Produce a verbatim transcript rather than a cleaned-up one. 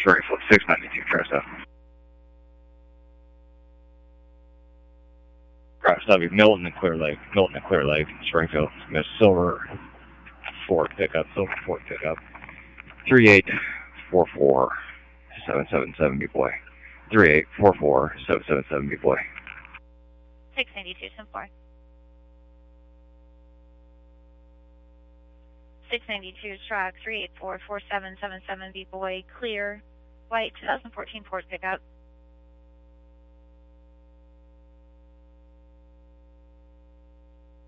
Springfield six ninety-two, Tressa. Right, so that'd be Milton and Clear Lake. Milton and Clear Lake, Springfield. Miss Silver Ford pickup, Silver Ford pickup. three eight four four seven seven seven, B-Boy. three eight four four seven seven seven, B-Boy. six ninety-two, ten four. six ninety-two, track three eight four four seven seven seven, B-Boy. Clear. White, twenty fourteen Ford pickup.